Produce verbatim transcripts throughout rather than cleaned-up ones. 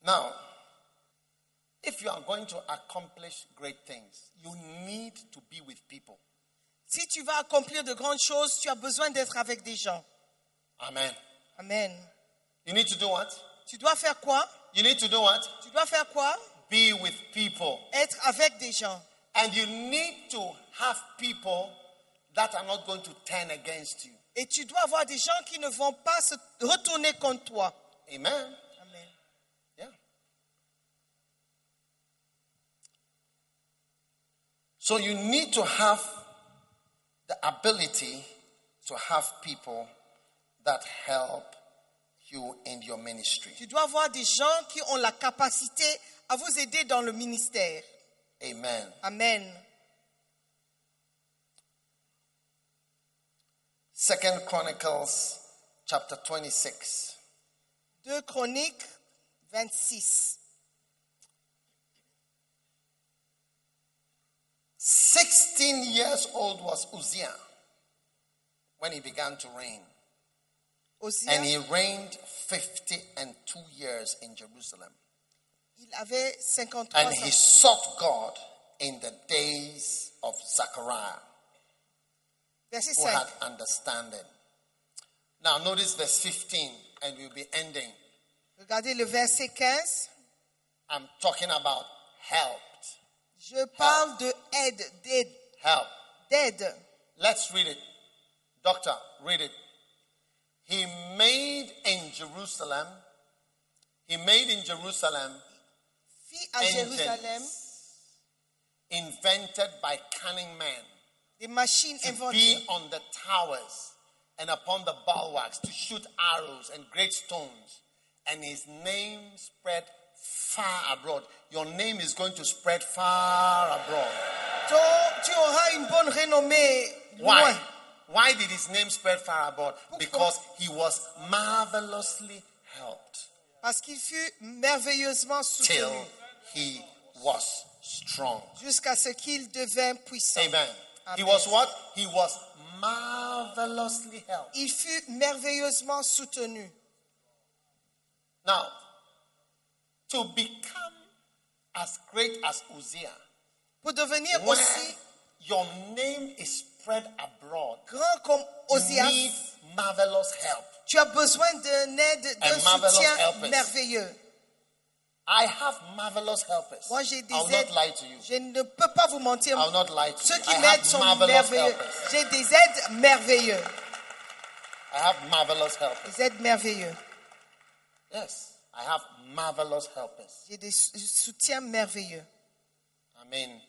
Now, if you are going to accomplish great things, you need to be with people. Si tu vas accomplir de grandes choses, tu as besoin d'être avec des gens. Amen. Amen. You need to do what? Tu dois faire quoi? You need to do what? Tu dois faire quoi? Be with people. Être avec des gens. And you need to have people that are not going to turn against you. Et tu dois avoir des gens qui ne vont pas se retourner contre toi. Amen. Amen. Yeah. So you need to have the ability to have people that help you in your ministry. Tu dois avoir des gens qui ont la capacité à vous aider dans le ministère. Amen. Amen. Second Chronicles chapter twenty-six. deux Chroniques vingt-six. Sixteen years old was Uzziah when he began to reign. Uzziah, And he reigned fifty and two years in Jerusalem. il avait cinquante-trois And he ans. sought God in the days of Zechariah, Verset who cinq. had understanding. Now notice verse fifteen, and we'll be ending. Regardez le verset quinze. I'm talking about helped. Je parle de aide, d'aide, Help. d'aide. Let's read it. Doctor, read it. He made in Jerusalem, he made in Jerusalem Fit à Jérusalem engines invented by cunning men des machines to inventées be on the towers and upon the bulwarks to shoot arrows and great stones. And his name spread far abroad. Your name is going to spread far abroad. Ton- tu auras une bonne renommée Why? loin. Why did his name spread far abroad? Pourquoi? Because he was marvelously helped Parce qu'il fut merveilleusement till soutenu he was strong. jusqu'à ce qu'il devint puissant. Amen. He Amen. was what? He was marvelously helped. Il fut merveilleusement soutenu. Now, to become as great as Uzziah, Pour devenir when aussi your name is spread abroad, grand comme you Ozias, need marvelous help. tu as besoin d'un aide, d'un And marvelous soutien helpers. merveilleux. I have marvelous helpers. Moi, j'ai des I will aides. not lie to you. Je ne peux pas vous mentir. I will not lie to Ceux you. qui I m'aident have sont marvelous merveilleux. helpers. J'ai des aides merveilleux. I have marvelous helpers. Des aides merveilleux. Yes, I have marvelous helpers. J'ai des sou- soutiens merveilleux. I mean,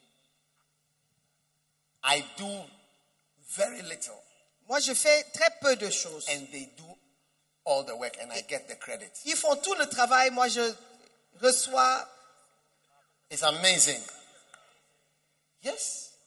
I do very little, Moi, je fais très peu de choses. and they do all the work, and I get the credit. Ils font tout le travail. Moi, je reçois. It's amazing. Yes.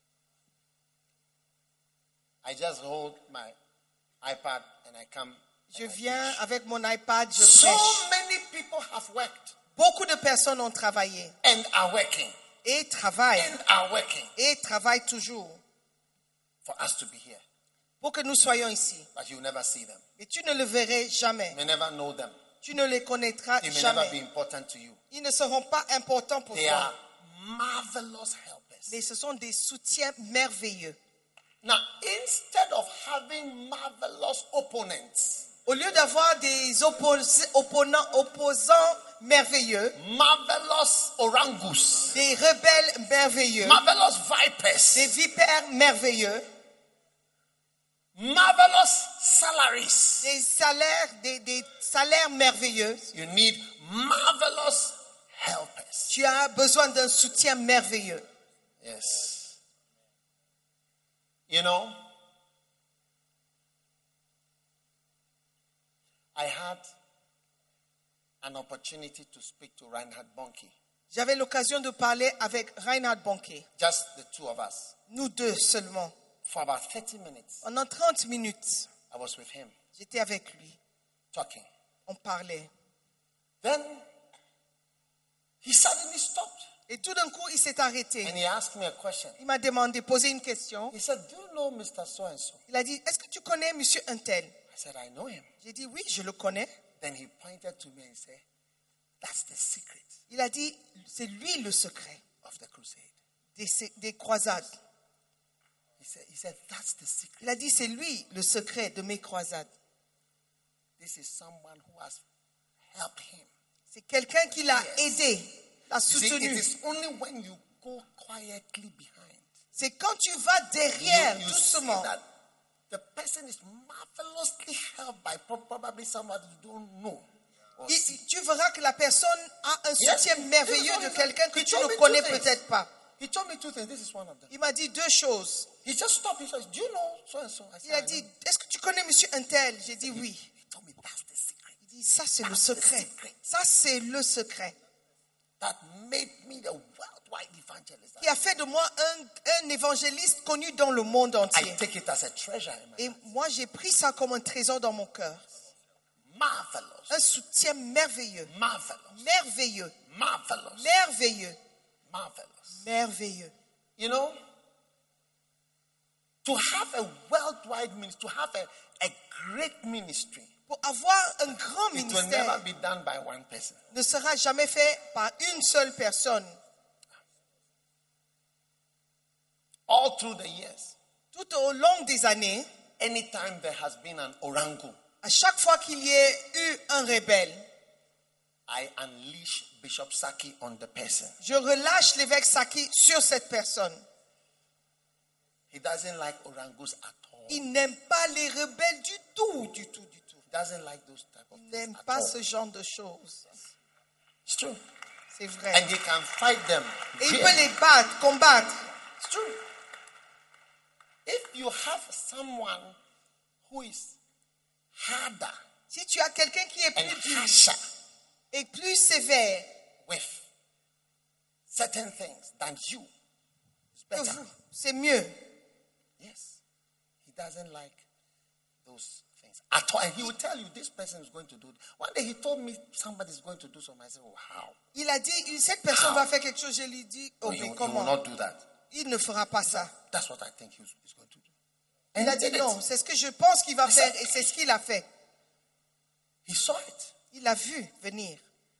I just hold my iPad and I come. Je viens avec mon iPad, je So prêche. many people have worked Beaucoup de personnes ont travaillé and are working et travaillent and are working et travaillent toujours for us to be here, pour que nous soyons ici. but you never see them. Mais tu ne le verras jamais. You may never know them. Tu ne les connaîtras They may never be jamais. important to you. Ils ne seront pas importants pour They toi. are marvelous helpers. Mais ce sont des soutiens merveilleux. Now, instead of having marvelous opponents, Au lieu d'avoir des oppos- opponents, opposants merveilleux, marvelous orangus, des rebelles merveilleux, marvelous vipers, des vipères merveilleux, marvelous salaries, des salaires, des, des salaires merveilleux, you need marvelous helpers. tu as besoin d'un soutien merveilleux. Yes. You know, I had an opportunity to speak to Reinhard Bonnke, J'avais l'occasion de parler avec Reinhard Bonnke, just the two of us, nous deux seulement. for about thirty minutes. Pendant trente minutes, I was with him j'étais avec lui. talking. On parlait. Then he suddenly stopped Et tout d'un coup, il s'est arrêté. and he asked me a question. Il m'a demandé, posé une question. He said, "Do you know Mister So and so?" Il a dit, est-ce que tu connais Monsieur Untel? I said, "I know him." J'ai dit, oui, je le connais. Then he pointed to me and said, That's the secret Il a dit, c'est lui le secret of the crusade. des, des croisades. He said, he said, that's the secret. Il a dit, c'est lui le secret de mes croisades. This is someone who has helped him. C'est quelqu'un qui l'a aidé, l'a You see, it soutenu. is only when you go quietly behind, C'est quand tu vas derrière, you, you see doucement, that the person is marvelously helped by pro- probably somebody you don't know. Or il- see. tu verras que la personne a un Yes. soutien merveilleux de quelqu'un que He tu told ne me two connais things. peut-être pas. He told me two things. This is one of them. Il m'a dit deux choses. He just stopped. He says, do you know so and so? I said, Il a "I know." dit, est-ce que tu connais monsieur Untel? J'ai dit oui. He told me that's the secret. Il dit, ça c'est le That's the secret. secret. Ça c'est le secret. That made me the worldwide evangelist. Qui a fait de moi un, un évangéliste connu dans le monde I entier. take it as a treasure in my Et life. moi j'ai pris ça comme un trésor dans mon cœur. Marvelous. Un soutien merveilleux. Marvelous. Merveilleux. Marvelous. Merveilleux. Marvelous. Merveilleux. You know, to have a worldwide ministry, to have a, a great ministry, Pour avoir un grand it will never ministère be done by one person. ne sera jamais fait par une seule personne. All through the years, Tout au long des années, anytime there has been an orangu, à chaque fois qu'il y ait eu un rebelle, I unleash Bishop Saki on the person. je relâche l'évêque Saki sur cette personne. He doesn't like orangus at all. Il n'aime pas les rebelles du tout, du tout, du tout. He doesn't like those type of Il things n'aime at pas all. ce genre de choses. It's true. C'est vrai. And he can fight them. Et il Yeah. peut les battre, combattre. It's true. If you have someone who is harder Si tu as quelqu'un qui est and plus dur harsher et plus sévère with certain things than you, it's que better. vous, c'est mieux. Yes. He doesn't like those things at all. And he will tell you this person is going to do it. One day he told me somebody is going to do something. I said, oh, how? Il a dit, cette personne How? va faire quelque chose. Je lui dis, Oh, oh, he, mais he will comment? not do that. Il ne fera pas ça. That's what I think he's, he's going to do. Il And a he dit did non, it. c'est ce que je pense qu'il va I faire said- et c'est ce qu'il a fait. He saw it. Il a vu venir.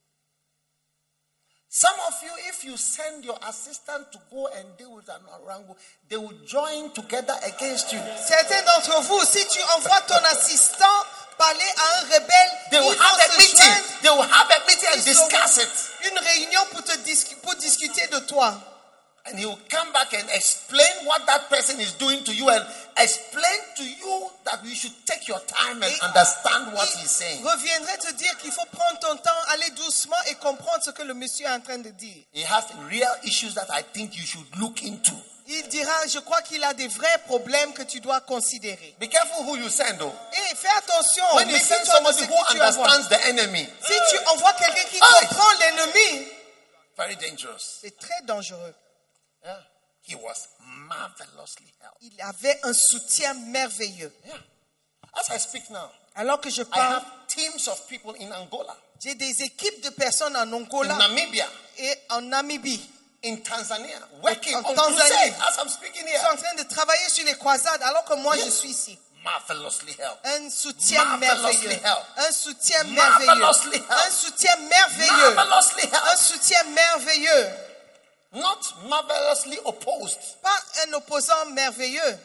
Some of you, if you send your assistant to go and deal with an orangu, they will join together against you. Certains d'entre vous, si tu envoies ton assistant parler à un rebelle, They will ils vont have a se meeting. joindre, They will have a meeting and ils auront discuss it. une réunion pour, te dis- pour discuter de toi. And he will come back and explain what that person is doing to you and explain to you that you should take your time and Et understand what il he's saying. reviendrait te dire qu'il faut prendre ton temps, aller doucement et comprendre ce que le monsieur est en train de dire. He has real issues that I think you should look into. Il dira, je crois qu'il a des vrais problèmes que tu dois considérer. Be careful who you send, though. Et fais attention, When you send méfie-toi de somebody ce who que tu envoies. understands the enemy, Si tu envoies quelqu'un qui Aye. comprend l'ennemi, very dangerous. c'est très dangereux. Yeah. He was marvelously helped. Il avait un soutien merveilleux. Yeah. As I speak now, Alors que je I parle, have teams of people in Angola, j'ai des équipes de personnes en in Angola Namibia, et en Namibie. in Tanzania, working En on Tanzanie. crusade as I'm speaking Ils sont en here. train de travailler sur les croisades alors que moi je suis ici. Marvelously helped. Un soutien Marvelously merveilleux. helped. Un soutien merveilleux. Marvelously helped. Un soutien merveilleux. Marvelously Un helped. soutien merveilleux. Not marvelously opposed. Pas un opposant merveilleux.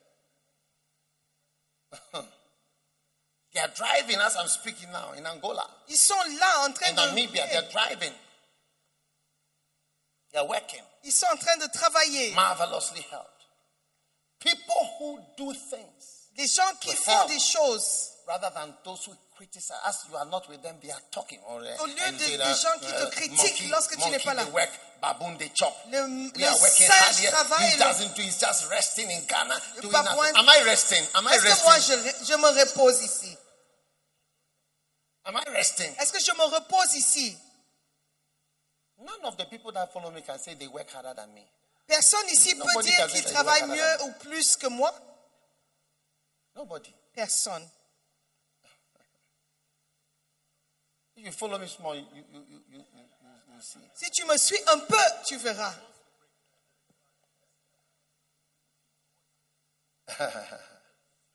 They are driving as I'm speaking now in Angola, Ils sont là en train in de... Namibia. They are driving. They are working. Ils sont en train de travailler. Marvelously helped. People who do things Des gens qui To font help. des choses. rather than those who criticize. As you are not with them, they are talking. Or, uh, Au lieu and de- they, des uh, gens qui te uh, critiquent monkey, lorsque tu n'es monkey, pas là. they work, baboon, they chop. Le, We le are working hard singe here. travaille. He et le- doesn't do. He's just resting in Ghana. Doing babouin- nothing. Am I resting? Am I Est-ce que moi resting? je, je me repose ici? Am I resting? Est-ce que je me repose ici? None of the people that follow me can say they work harder than me. Personne ici peut Nobody dire can say qu'il that travaille you work mieux harder ou plus que moi. Nobody. Personne. If you follow me small, you, you, you, you, you, you, you see. Si tu me suis un peu, tu verras.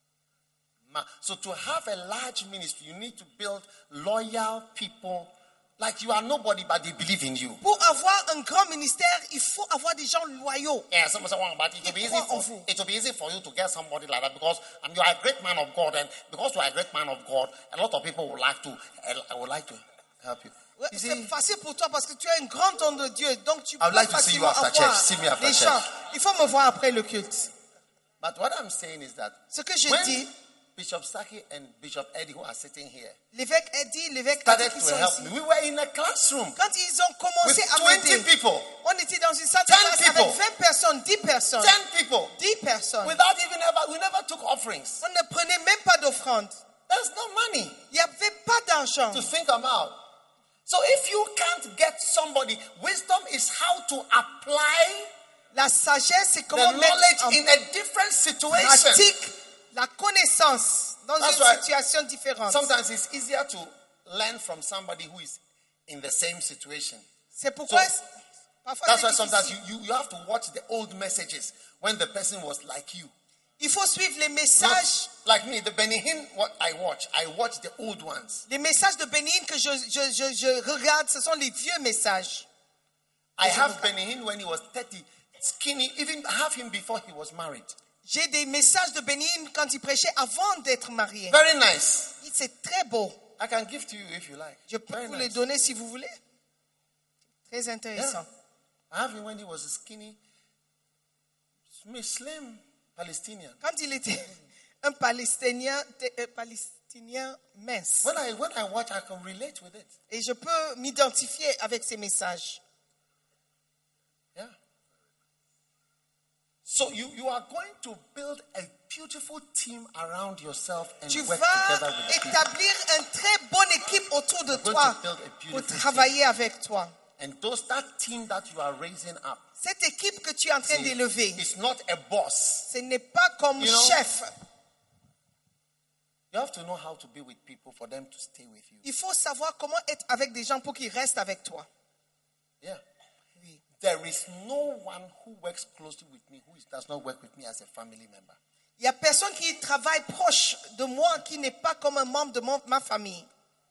Ma- So to have a large ministry, you need to build loyal people like you are nobody, but they believe in you. Pour avoir un grand ministère, il faut avoir des gens loyaux. Yeah, some someone, but it will be easy croient en for vous. it will be easy for you to get somebody like that because um, you are a great man of God, and because you are a great man of God, a lot of people would like to uh, would like to help you. Ouais, You c'est see, facile pour toi parce que tu es un grand homme de Dieu, donc tu I would peux like to see you facilement after avoir church. See me after les church. gens. Il faut me voir après le culte. but what I'm saying is that Ce que je when dis, Bishop Saki and Bishop Eddie, who are sitting here, l'évêque Eddie, l'évêque Eddie started qui to sont help ici, me, we were in a classroom quand ils ont commencé with à twenty m'aider, people, on était dans une salle de ten classe avec people. vingt personnes, dix personnes, ten people, dix personnes. without even ever, we never took offerings. On ne prenait même pas d'offrande. There's no money Il n'y avait pas d'argent. to think about. So if you can't get somebody, wisdom is how to apply La sagesse, c'est the comment mettre knowledge en in a different situation. pratique la connaissance dans That's une why situation différente. Sometimes it's easier to learn from somebody who is in the same situation. C'est pourquoi So, parfois That's c'est why sometimes difficile. you, you, you have to watch the old messages when the person was like you. Il faut suivre les Not messages, like me, the Benny Hinn, what I watch, I watch the old ones. les messages de Bénin que je, je, je, je regarde, ce sont les vieux messages. I have Benny Hinn when he was thirty, skinny, even have him before he was married. J'ai des messages de Bénin quand il prêchait avant d'être marié. Very nice. C'est très beau. I can give to you if you like. Je peux Very vous les nice. donner si vous voulez. Très Yeah. intéressant. I have him when he was skinny, slim Palestinian. Quand il était un Palestinien, euh, Palestinien mince. When I when I watch, I can relate with it. Et je peux m'identifier avec ces messages. Yeah. So you, you are going to build a beautiful team around yourself and Tu work vas together with the people. établir une très bonne équipe autour de You're going toi to build a pour beautiful travailler avec toi. And those that team that you are raising up, Cette équipe que tu es en train see, d'élever, it's not a boss. ce n'est pas comme You know, chef. You have to know how to be with people for them to stay with you. Il faut savoir comment être avec des gens pour qu'ils restent avec toi. Yeah. Oui. There is no one who works closely with me who is- does not work with me as a family member. Il n'y a personne qui travaille proche de moi qui n'est pas comme un membre de mon- ma famille.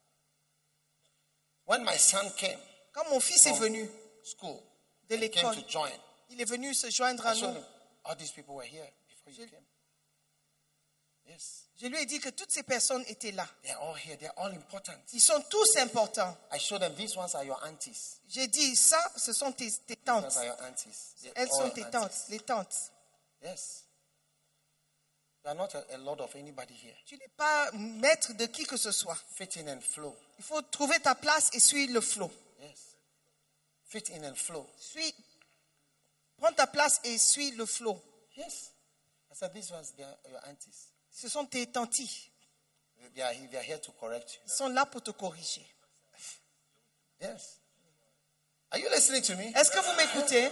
When my son came Quand mon fils est from venu school, de he came l'école, to join. il est venu se joindre à I showed nous. him, all these people were here before you Je- came. Yes. Je lui ai dit que toutes ces personnes étaient là. They're all here. They're all important. Ils sont tous importants. I showed them these ones are your aunties. J'ai dit, ça, ce sont tes, tes These tantes. ones are your aunties. They're Elles all sont tes aunties. tantes, les tantes. Yes. You are not a, a lord of anybody here. Tu n'es pas maître de qui que ce soit. Fit in and flow. Il faut trouver ta place et suivre le flot. Yes. Fit in and flow. Suis, prends ta place et suis le flot. Yes. I said these ones they are your aunties. Ce sont tes tantis. They are, they are here to correct you. Ils sont là pour te corriger. Yes. Are you listening to me? Est-ce que vous m'écoutez?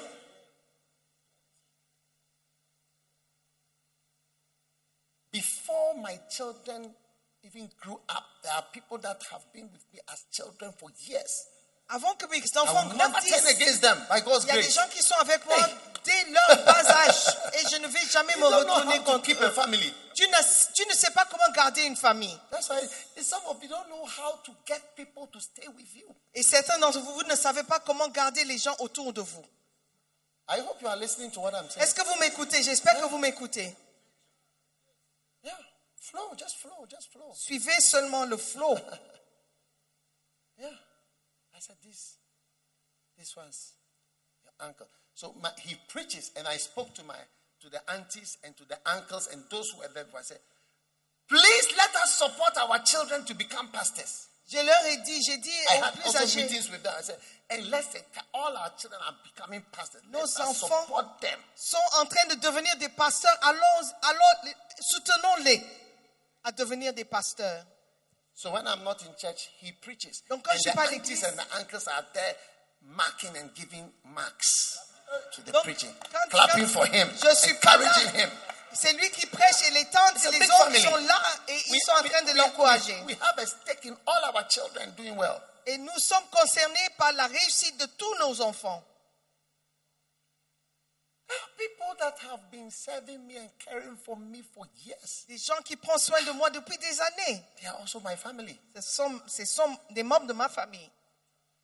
Before my children even grew up, there are people that have been with me as children for years. Avant que mes I enfants will never turn grandissent, against them by God's il y a des grace. gens qui sont avec moi Hey. dès leur bas âge et je ne vais jamais You me don't know retourner how to contre keep a eux. family. Tu ne, tu ne sais pas comment garder une famille. That's why some of you don't know how to get people to stay with you. Et certains d'entre vous, vous ne savez pas comment garder les gens autour de vous. I hope you are listening to what I'm saying. Est-ce que vous m'écoutez? J'espère que vous m'écoutez. Yeah. Flow, just flow, just flow. Suivez seulement le flot. Yeah. I said, this, this one's your uncle. So my, he preaches, and I spoke to my to the aunties and to the uncles and those who were there. I said, please let us support our children to become pastors. Je leur ai dit, j'ai dit I aux had plus also âgés, meetings with them. I said, and let's say all our children are becoming pastors. Let Nos us enfants- support them. sont en train de devenir des pasteurs. Allons, allons, les- soutenons-les à devenir des pasteurs. So when I'm not in church, he preaches. Donc, quand and je suis the pas à aunties l'église- and the uncles are there marking and giving marks to the Donc, preaching, quand- clapping quand for him, je suis pas là, encouraging him. c'est lui qui prêche et les tantes It's et a les big autres family. sont là et ils sont en train de l'encourager. we have a stake in all our children doing well. Et nous sommes concernés par la réussite de tous nos enfants. There are people that have been serving me and caring for me for years. Des gens qui prennent soin de moi depuis des années. They are also my family. Ce sont, ce sont des membres de ma famille.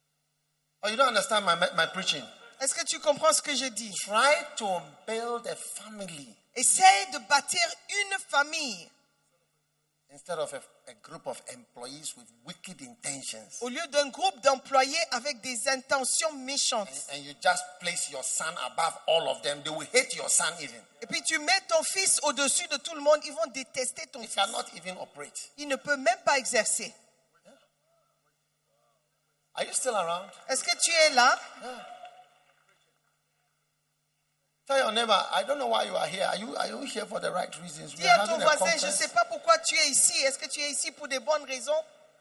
Oh, you don't understand my, my preaching? Est-ce que tu comprends ce que je dis? Try to build a family Essaye de bâtir une famille instead of a, a group of employees with wicked intentions. au lieu d'un groupe d'employés avec des intentions méchantes. And, and you just place your son above all of them. They will hate your son even. Et puis tu mets ton fils au-dessus de tout le monde, ils vont détester ton He fils. cannot even operate. Il ne peut même pas exercer. Are you still around? Est-ce que tu es là? Tell your neighbor, I don't know why you are here. Are you, are you here for the right reasons? We Dis are à ton having a voisin, je ne conference. sais pas pourquoi tu es ici. Est-ce que tu es ici pour des bonnes raisons?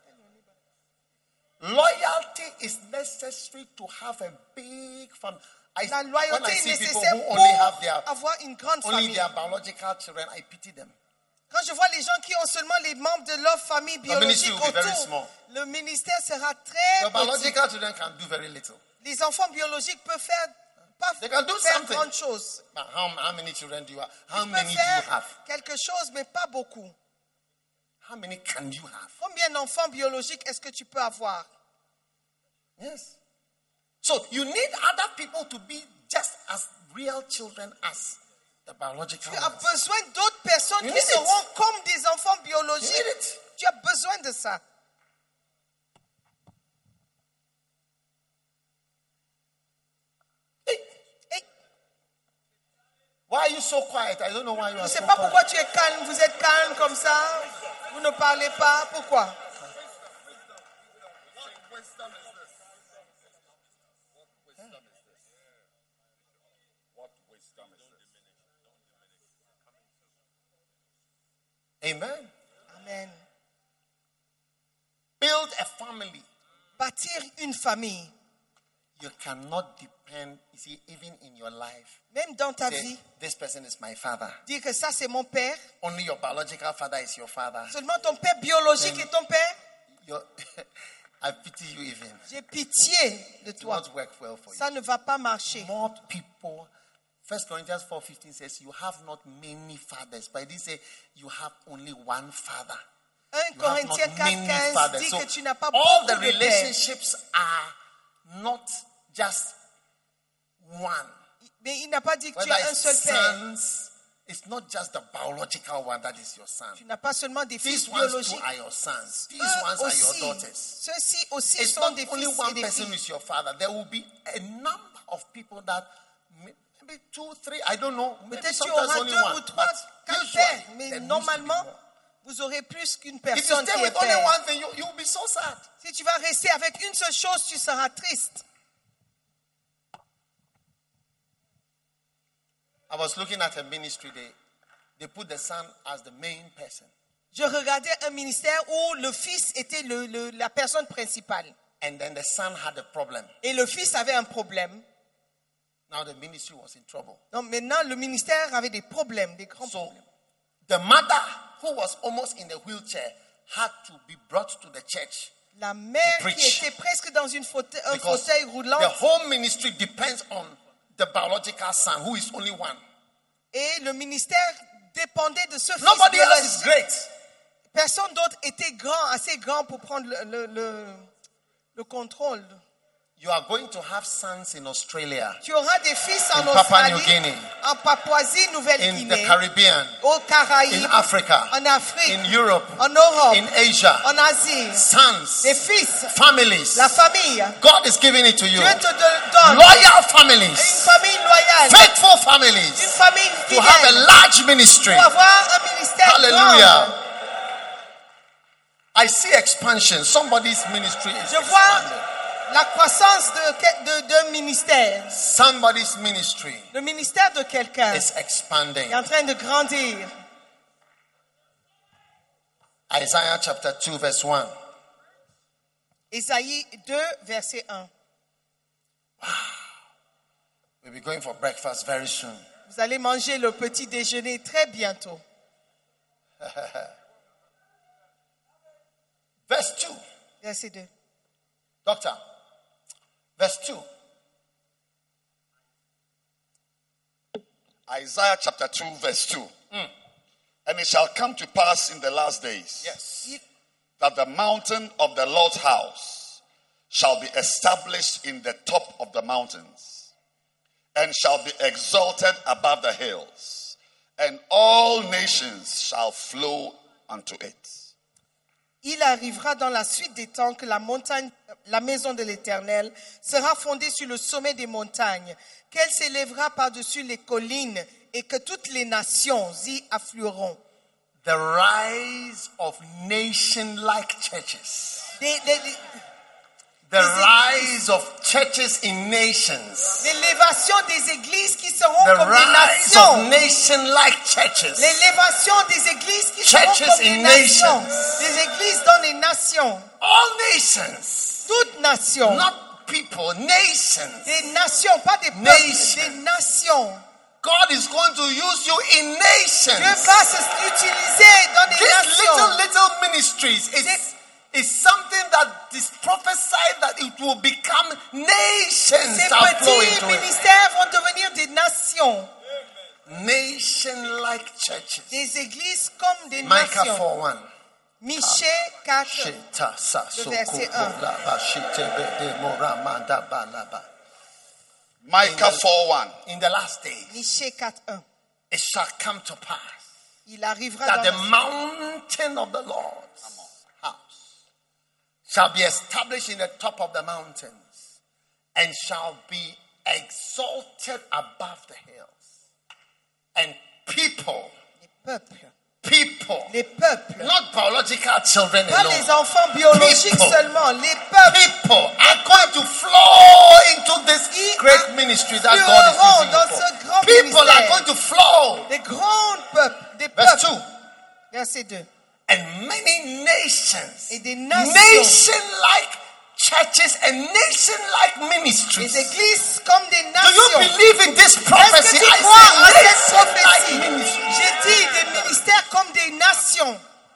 Loyalty is necessary to have a big family. I, La when loyauté I est see people nécessaire who only have pour their avoir une grande only famille. their biological children, I pity them. Quand je vois les gens qui ont seulement les membres de leur famille ministry biologique will be very autour, small. le ministère sera très Your petit. biological children can do very little. Les enfants biologiques peuvent faire pas They can do faire something. grande chose. But how, how many children do you have? How Ils many peuvent do you faire have? quelque chose, mais pas beaucoup. How many can you have? Combien d'enfants biologiques est-ce que tu peux avoir? Yes. So you need other people to be just as real children as the biological Tu as ones. besoin d'autres personnes You qui need it. seront comme des enfants You biologiques. need it. Tu as besoin de ça. Hey, Et why are you so quiet? I don't know why you je are ne sais so pas quiet. pourquoi tu es calme. Vous êtes calme comme ça. Vous ne parlez pas. Pourquoi? Amen. Amen. Build a family. Bâtir une famille. You cannot depend, you see, even in your life. Même dans ta Say, vie. this person is my father. Dire que ça c'est mon père. Only your biological father is your father. Seulement ton père biologique Then- est ton père. Your, I pity you even. J'ai pitié de It toi. won't work well for you. Ça ne va pas marcher. More people. First Corinthians four fifteen says, you have not many fathers. But it didn't say you have only one father. un You have Corinthiens not quatre many quinze fathers. dit So que tu n'as pas all the beaucoup de pères. relationships are not just one. Mais il n'a pas dit que tu Whether as un it's seul père. sons, it's not just the biological one that is your son. Tu n'as pas seulement des fils These ones too biologiques. are your sons. These Eux ones are your aussi, daughters. ceux-ci aussi It's sont not des only fils et one des person filles. who's your father. There will be a number of people that may- maybe two, three, I don't know. Maybe Peut-être tu sometimes auras only deux one. ou trois, But quatre usually, pères. there Mais needs to be normalement, more. vous aurez plus qu'une If you personne stay qui est with only père. one thing, you, you'll be so sad. Si tu vas rester avec une seule chose, tu seras triste. I was looking at a ministry, they, they put the son as the main person. Je regardais un ministère où le fils était le- le- la personne principale. And then the son had a problem. Et le fils avait un problème. Now the ministry was in trouble. Donc maintenant, le ministère avait des problèmes, des grands So problèmes. the mother, who was almost in a wheelchair, had to be brought to the church. La mère To preach. qui était presque dans une fauteuil, un Because fauteuil roulant. the whole ministry depends on the biological son, who is only one. Et le ministère dépendait de ce fils Nobody else is biologique. great. Personne d'autre était grand, assez grand pour prendre le, le, le, le contrôle. You are going to have sons in Australia, Tu auras des fils en In Papua New Australie, Guinea, en Papouasie, in the Nouvelle-Guinée, Caribbean, aux Caraïbes, in Africa, en Afrique, in Europe, en Europe, in Asia. en Asie. Sons, Des fils, families. la famille. God is giving it to you. Dieu te don- donne Loyal une families, famille loyale, faithful une families, famille to have a fidèle, large ministry. pour avoir un ministère Hallelujah. grand. I see expansion. Somebody's ministry is Je vois expanding. la croissance de que- de- d'un ministère. Somebody's ministry Le ministère de quelqu'un is expanding. est en train de grandir. Isaiah chapter two, verse one. Ésaïe deux, verset un. We'll be going for breakfast very soon. Vous allez manger le petit déjeuner très bientôt. Verse two. Verset deux. Doctor. Verse two. Isaiah chapter two, verse two. And it shall come to pass in the last days Yes. that the mountain of the Lord's house shall be established in the top of the mountains, and shall be exalted above the hills, and all nations shall flow unto it. Il arrivera dans la suite des temps que la montagne, la maison de l'Éternel sera fondée sur le sommet des montagnes, qu'elle s'élèvera par-dessus les collines et que toutes les nations y afflueront. The rise of nation-like churches. Des- des- des- The rise of churches in nations. L'élévation des églises qui seront The comme des rise of nations. nation-like churches. L'élévation des églises qui Churches seront comme des in nations. nations. Des églises dans les nations. All nations. Toutes nations. Not people, nations. Des nations, pas des peuples, Nations. des nations. God is going to use you in Dieu nations. va s'utiliser dans des These little, nations. little ministries is, is something that is prophesied that it will become nations Ces that flow petits into it. ministères vont devenir des nations. Nation-like churches. Des églises comme des Micah nations. four one. Michée quatre. Shita sa Le so verset ko un. la ba shite be de mo ra ma da ba la ba. Micah four one. In the last days, Michée quatre un. it shall come to pass Il arrivera that dans the la... mountain of the Lord's house shall be established in the top of the mountains and shall be exalted above the hills. And people, Les peuples. people, Les peuples. not biological children Pas les alone, enfants biologiques People. seulement. Les peuples people are going to flow into this Ils great ministry that God afflueront is dans using you ce for. grand People are ministère. going to flow. Des grands peuples. Des Verse peuples. two. Verset deux. And many nations, Et des nations. nation-like churches and nation-like Les ministries. églises comme des Do you nations. believe in this Est-ce prophecy? que tu I crois en cette say prophétie? nation-like ministries. J'ai dit des ministères comme des nations.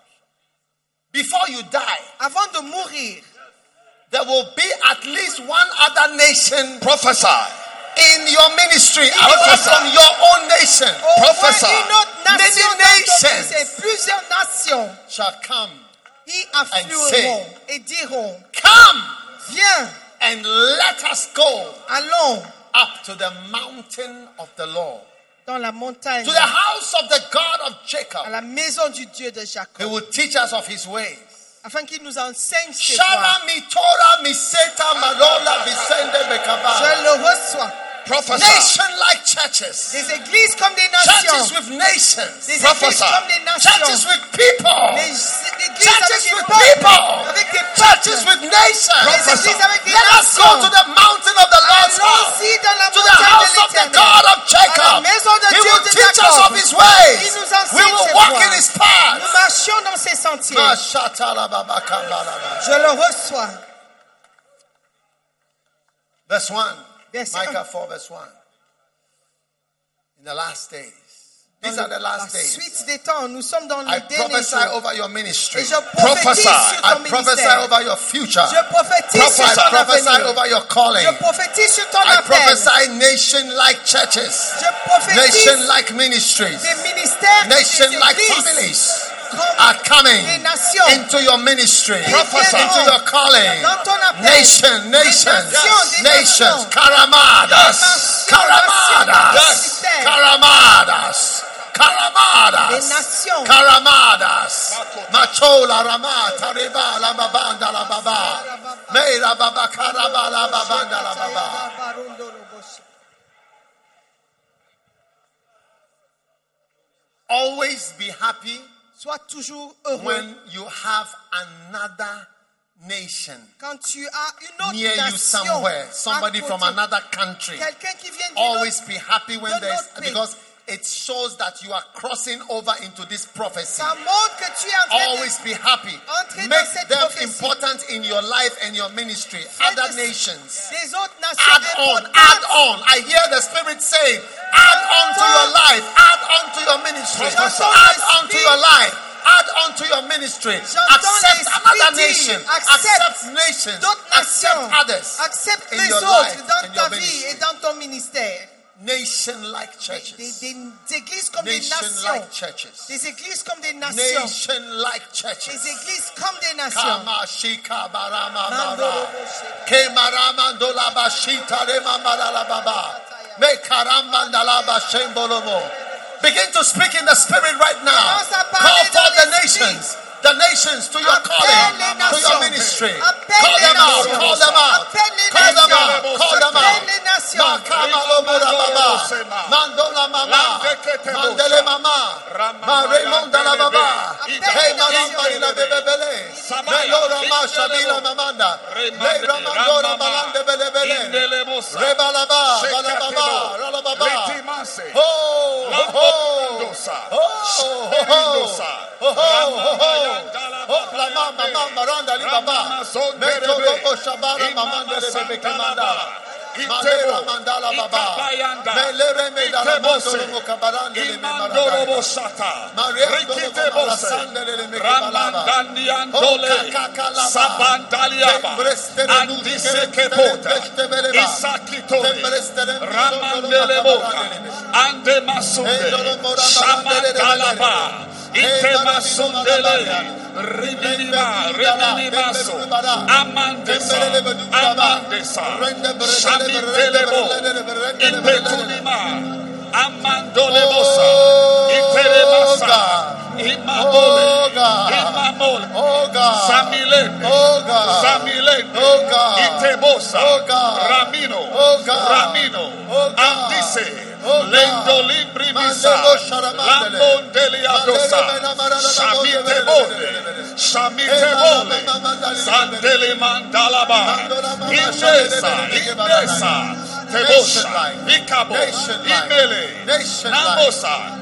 Before you die, Avant de mourir, there will be at least one other nation Prophesy. in your ministry Il y apart aura- from your own nation. au moins Prophesy. une autre nation Many dans ton nations. pays, plusieurs nations Shall come, y afflueront et diront, come viens, and let us go allons up to the mountain of the Lord, dans la montagne, to the house of the God of à Jacob. la maison du Dieu de He Jacob, will teach us of his ways. afin qu'il nous enseigne ses voies. Shara mi Torah mi seta marola bisende Je bekaba. le reçois. Prophesy. Nation-like churches. Des églises comme des Churches nations. with nations. Des églises Prophesy. comme des nations. Churches with people. Des églises Churches avec des with peuples. people. Avec des Churches peuples. with nations. Des églises avec des Let us go nations. to the mountain of the Lord's house. Allons-y dans la To the montagne house de of the l'Éternel. God of À la Jacob. maison de He Dieu will de teach us Jacob. of his ways. Il nous We enseigne will ses walk voies. in his Nous paths. marchions dans ses sentiers. Mashatalababakabalaba. Je le reçois. Verse one. Verset Micah un. four, verse one. In the last days. These Dans are the la last days. suite des temps, nous sommes dans I les derniers prophesy jours. over your ministry. Et je prophétise Prophesy. sur ton I prophesy ministère. over your future. Je prophétise sur I ton prophesy avenir. over your calling. Je prophétise sur ton I appel. prophesy nation-like churches, Je prophétise nation-like ministries, des ministères, nation-like des églises, families comme are coming des nations. into your ministry, Prophesy. into your calling. Dans ton appel. Nation, nations, nations, des nations, nations. karamadas, Des nations, karamadas, nations, nations. karamadas, karamadas, Des nations. karamadas. Machola rama tariba la babanda la baba, meira baba karaba la babanda la baba. Always be happy Sois toujours heureux when you have another nation quand tu as une autre near you nation. somewhere, somebody à from côté. another country. Quelqu'un qui vient d'une autre. Always be happy when d'un there's, autre pays. because it shows that you are crossing over into this prophecy. Ça montre que tu es en train de- Always be happy. Entrer dans Make cette them prophétie. important in your life and your ministry. Faites Other des- nations. Des autres nations Add on, importantes. add on. I hear the Spirit saying, add on to your life, add on to your ministry, J'entends add l'Esprit. on to your life, add on to your ministry. J'entends Accept l'Esprit another dire, nation, accepte accept nations, d'autres accept nations. others Accepte in les your autres life dans and ta your vie ministry. et dans ton ministère. Nation-like Des, churches. des- des églises comme des nations. Nation-like churches. Des églises comme des nations. Nation-like churches. Des églises comme des nations. Kamashika barama bara. Kemaramando bashita rema marala baba. Me karambanda la bashembolomo. Begin to speak in the spirit right now. Call for the nations. The nations to your calling, to your ministry. Call them out, call them out, call them out, call them out. Makama lomura baba, mandola mama, mandele mama, maremonda la baba, hey malambani la bebebele, melora mashabila mamanda, le ramandora balande belebele, rebalaba, balababa, ralababa. Oh, oh, oh, oh, oh, oh, oh. Oh, la mama, mama, randa li baba. Meto lobo shabara mamanda de bebe kemanda. Malera mandala baba. Melere medala mandolo mokabarande le memarada. Maria rikite bose. Ramandani andole. Sabandaliaba. Andise kepota. Isakitore. Ramandele boka. Ande masunde. Shamandalaba. Itema sundele, ribinima, ribinimaso, amandesa, amandesa, shamitelebo, ipetunima, amandolebosa, iteremasa, imamole, imamole, samilene, samilene, itebosa, ramino, ramino, andise, lendo libri misa, lambondeli adosa, shamite bole, shamite bole, sandeli mandalaba, indesa, indesa, tebosha, ikabo, imele, namosa,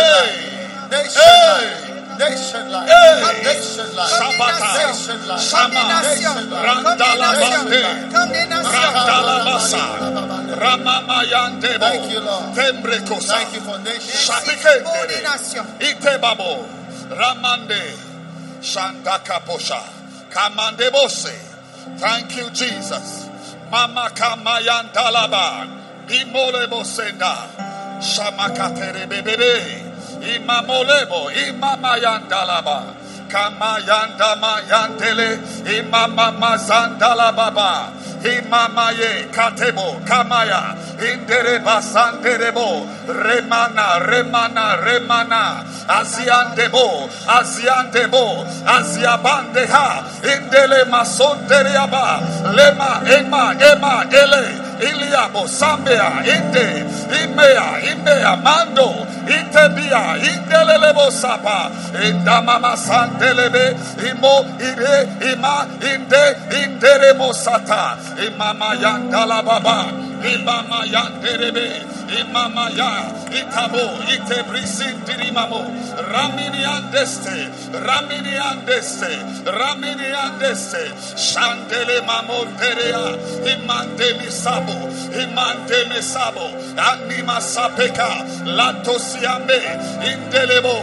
hey, hey. Nation life, hey, nation life, Shabata, Shama, Randala Bande, Randala Basa, Ramama Yandebo, Thank you, Lord. Tembrekosa, Thank you for nations. Shapikendere, Itebabo, Ramande, Shandaka Posha, Kamande Bose. Thank you, Jesus. Mama Kamayandalaba, Imole Bosenda, Shamakatere Bebe. Imamolebo, imamayandalaba, kamayanda mayandele, imama mazandalababa, imamaye katebo, kamaya, indere basanderebo, remana, remana, remana, aziandebo, aziandebo, aziabandeha, indele masonderiaba, lema, ema, ema, ele, Iliabo, Sambea, Inde, Imea, Imea, Mando, Itebia, Indelebo Sapa, Indamama Sandelebe, Imo, Ide, Ima, Inde, Inderemo Sata, Imama Yandala Baba, Imama Yanderebe, Imama Ya, Itabo, Itebrisin Dirimamo, Ramini Andeste, Ramini Andeste, Ramini Andeste, Shandele Mamonterea, Imande Misabo, Imande Mesabo, Anima Sapeka, Latosiame, Indelebo,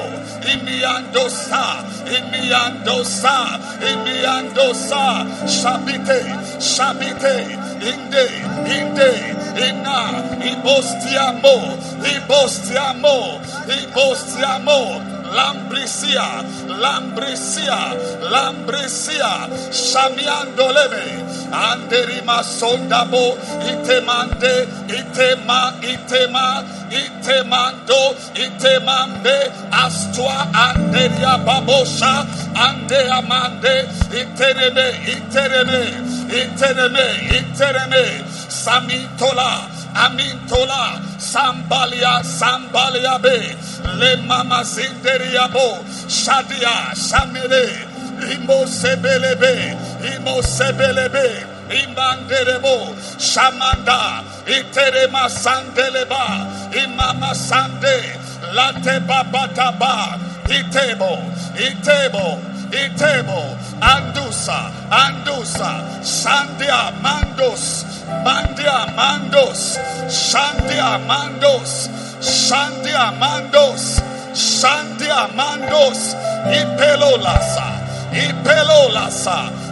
Imiandosa, Imiandosa, Imiandosa, Shabite, Shabite, Inde, Inde, Ina, Ibostiamo, Ibostiamo, Ibostiamo, Lambrisia, Lambrisia, Lambrisia, Shamiandoleme, Anderima Sondabo, Itemande, Itema, Itema, Itemando, Itemambe, Astua, Anderia Babosha, Ande Amande, Itereme, Itereme, Itereme, Itereme, Samintola, Amintola, Sambalia, Sambalia Be, Le Mama Zinderiabo, Shadia, Shamile, Imo Sebelebe, Imo Sebelebe, Imanderebo, Shamanda, Iterema Sandeleba, Imama Sande, Late Babataba, Itebo, Itebo, Itebo, Andusa, Andusa, Sandia Mandos, Mandia Mandos, Shandia Mandos, Shandia Mandos, Shandia Mandos, Ipelolasa, Ipelolasa,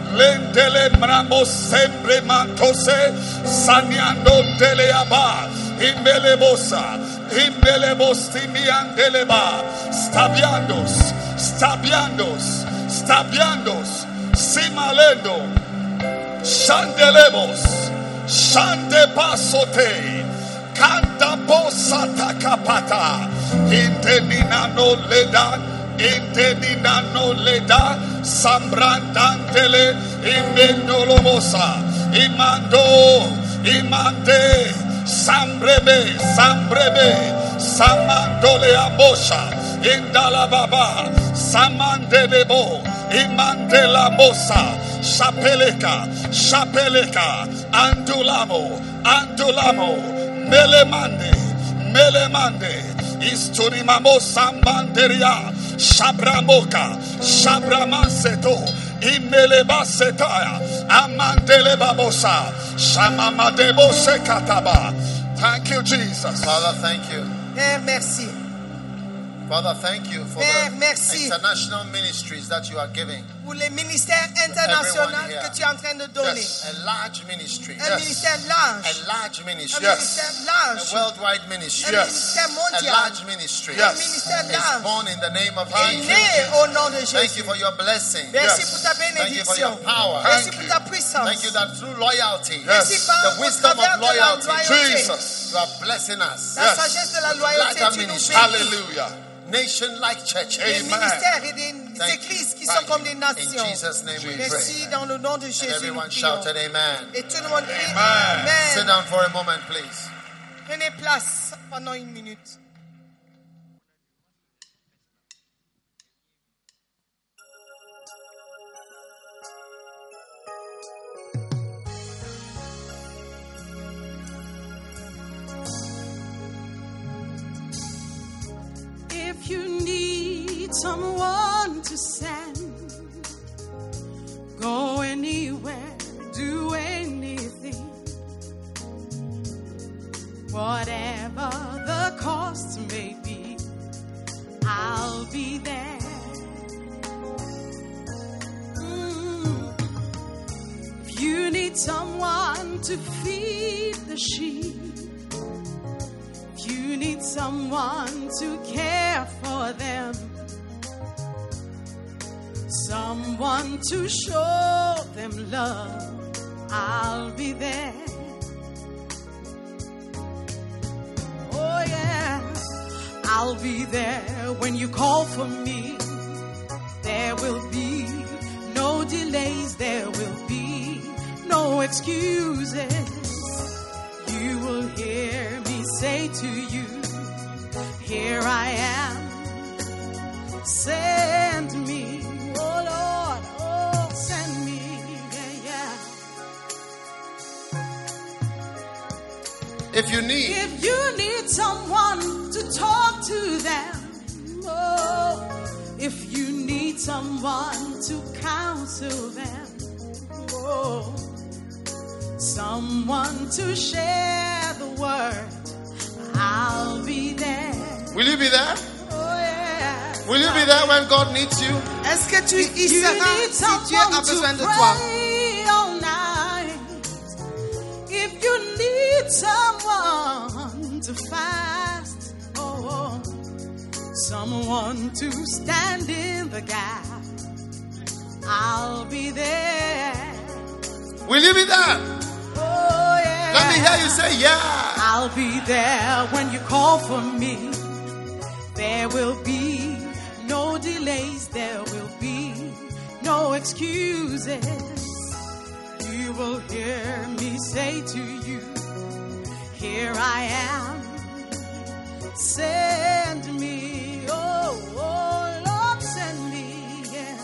Lendele mramo sempre mantose. Saniando teleaba. Imbelebosa. Imbelebos timiandeleba. Stabiandos. Stabiandos. Stabiandos. Simalendo. Shandelebos. Shande pasote. Kanda posata kapata. Intenino leda. Intenino leda. Sambrandantele. Imendolomosa. Imando. Imande. Sambrebe. Sambrebe. Samandole abosha. Indala baba. Samande debo. Imandela mosa. Shapeleka. Shapeleka. Andulamo. Andulamo. Melemande. Melemande. Isturimamo sambanderia. Shabramoka. Shabramaseto. Imelebasetaya. Amandelebabosa. Shamamadebose kataba. Thank you, Jesus. Father, thank you. Père, merci. Father, thank you for Père, the merci. international ministries that you are giving. Pour les ministères internationaux everyone here. que tu es en train de donner. Yes. A large ministry. Un ministère large. A large Un ministry. Yes. ministère A large. worldwide ministry. Un Yes. ministère A mondial. large ministry. Yes. Un ministère Is large. born in the name of Est Jesus. né au nom de Thank Jésus. you for your blessing. Merci Yes. pour ta Thank you for your bénédiction. power. Merci Thank pour you. ta puissance. Thank you that through loyalty, Yes. Merci par the au wisdom travers of de la loyalty, loyauté. Jesus. you are blessing us. La Yes. sagesse de la With loyauté, larger tu nous ministry. bénis. Hallelujah. Nation-like churches. Des Amen. ministères et des Thank églises qui you. sont comme des In nations. Jesus' name we Merci pray. dans le nom de And Jésus. nous everyone prions. shouted amen. Et tout le monde crie Amen. Sit Amen. down for a moment, please. Prenez place pendant une minute. If you need someone to send, go anywhere, do anything. Whatever the cost may be, I'll be there. Mm. If you need someone to feed the sheep, you need someone to care for them, someone to show them love, I'll be there. Oh yeah, I'll be there when you call for me. There will be no delays, there will be no excuses. You will hear me say to you, here I am, send me, oh Lord, oh send me, yeah, yeah. If you need, If you need someone to talk to them, oh, if you need someone to counsel them, oh, someone to share the word, I'll be there. will you be there? Oh yeah. Will you be there when God needs you? Est-ce que tu y You seras need si Dieu a someone besoin de to toi? pray all night. If you need someone to fast, oh, someone to stand in the gap, I'll be there. Will you be there? Oh yeah. Let me hear you say, yeah. I'll be there when you call for me. There will be no delays, there will be no excuses. You will hear me say to you, here I am, send me, oh, oh Lord, send me, yeah.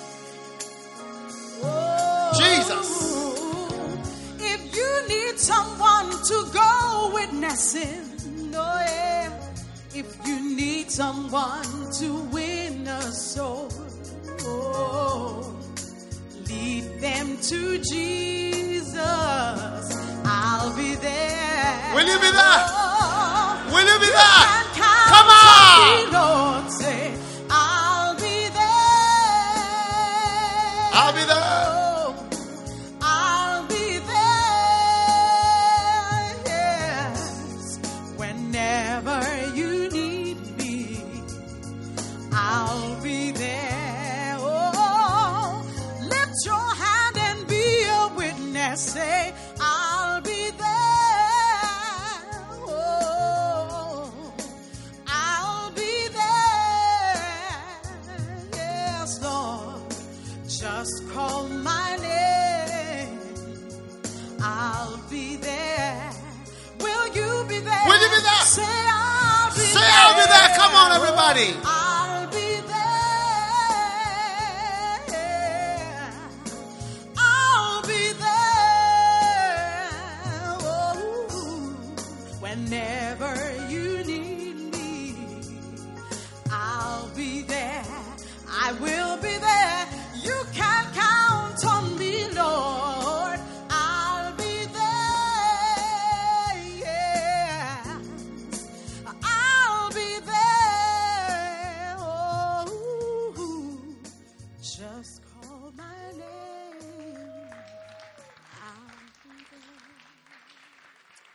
Oh, Jesus. if you need someone to go witnessing, oh yeah. If you need someone to win a soul, oh, lead them to Jesus. I'll be there. Will you be there? Oh, Will you be you there? can count Come on. on me, Lord, say, I'll be there. I'll be there. Oh, say, I'll be there. Oh, I'll be there. Yes, Lord. Just call my name. I'll be there. Will you be there? Will you be there? Say, I'll be Say there. I'll be there. Come on, everybody. I'll